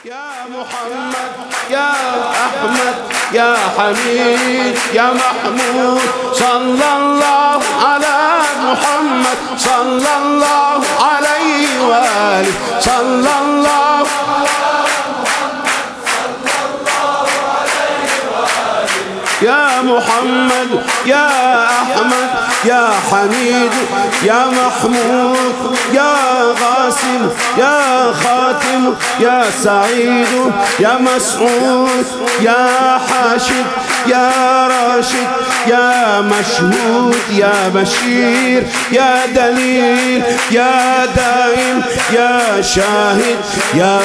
يا محمد يا أحمد يا حميد يا محمود صلى الله على محمد صلى الله عليه وآله صلى الله يا محمد يا أحمد يا حميد يا محمود يا غاسم يا خاتم يا سعيد يا مسعود يا حاشد يا راشد يا مشهود يا بشير يا دليل يا دائم يا شاهد يا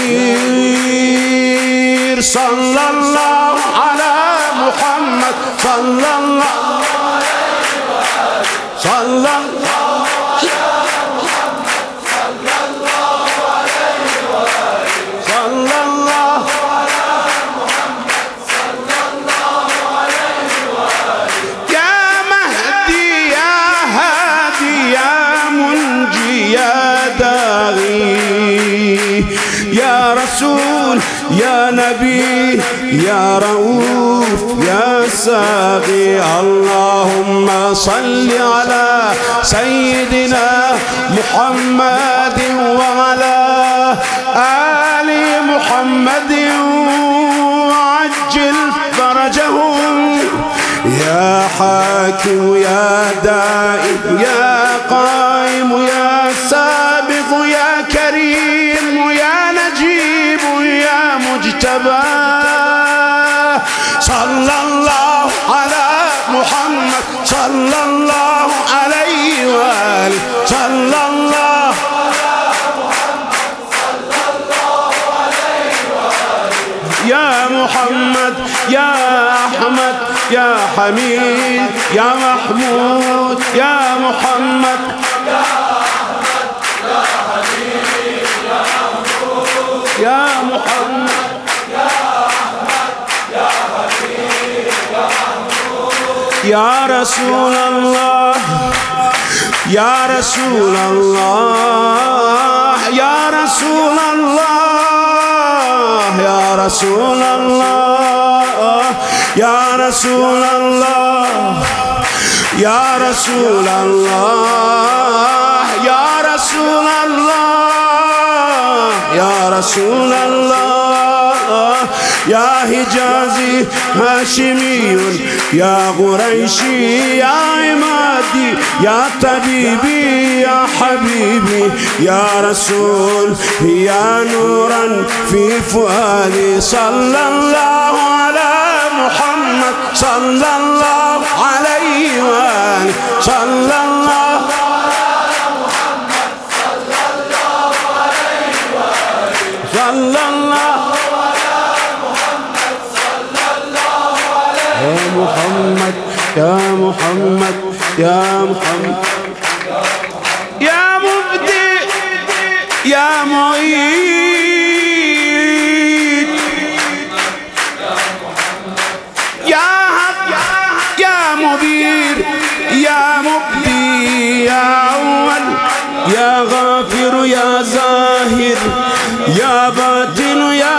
منير صلى الله على محمد صلى الله عليه وآله صلى الله على محمد صلى الله عليه وآله صلى الله على محمد صلى الله عليه وآله يا مهدي يا هادي يا منجي يا داعي يا رسول يا نبي يا رؤوف يا ساقي اللهم صل على سيدنا محمد وعلى آل محمد وعجل فرجهم يا حاكم يا دائم يا قائم يا سابق يا كريم يا نجيب يا مجتبى صلى الله على محمد صلى الله عليه وآله صلى الله على محمد صلى الله عليه وآله يا محمد يا أحمد يا حميد يا محمود يا محمد يا أحمد يا حميد يا محمود يا محمد يا رسول الله يا رسول الله يا رسول الله يا رسول الله يا رسول الله يا رسول الله يا رسول الله يا رسول الله يا حجازي هاشمي يا قريشي يا عمادي يا طبيبي يا حبيبي يا رسول يا نورا في فؤادي صلى الله على محمد صلى الله عليه وآله صلى الله على محمد صلى الله عليه وآله صلى الله يا محمد يا محمد يا محمد يا مبدئ يا معيد يا حق يا مبير يا مبدي يا أول يا غافر يا ظاهر يا باطن يا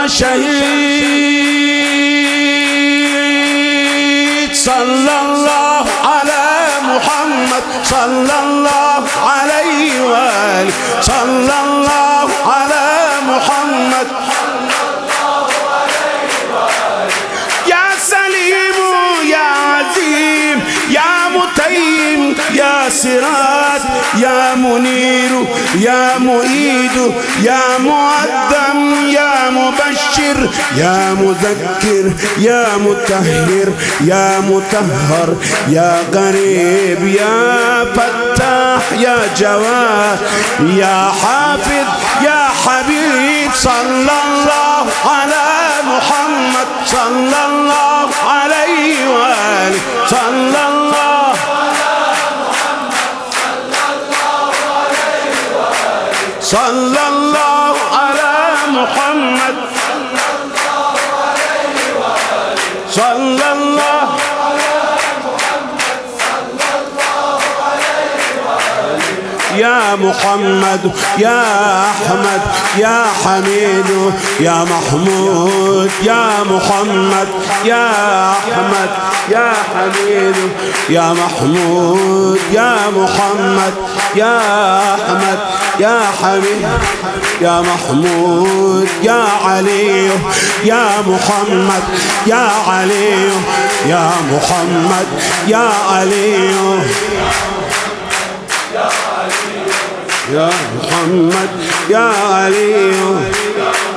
شهيد صلى الله على محمد صلى الله عليه وآله صلى الله على محمد صلى الله عليه وآله يا سليم يا عظيم يا متيم يا سراج يا منير يا مؤيد يا مؤدم يا مبشر يا مذكر يا مطهر يا مطهر يا قريب يا فتاح يا جواد يا حافظ يا حبيب صلى الله على محمد صلى الله عليه وآله صلى الله صلى الله على محمد صلى الله على محمد صلى الله عليه وآله يا يا محمد يا أحمد يا حميد يا محمود يا محمد يا أحمد يا حميد يا محمود يا محمد يا أحمد يا حميد يا محمود يا علي يا محمد يا علي يا محمد يا علي يا محمد يا علي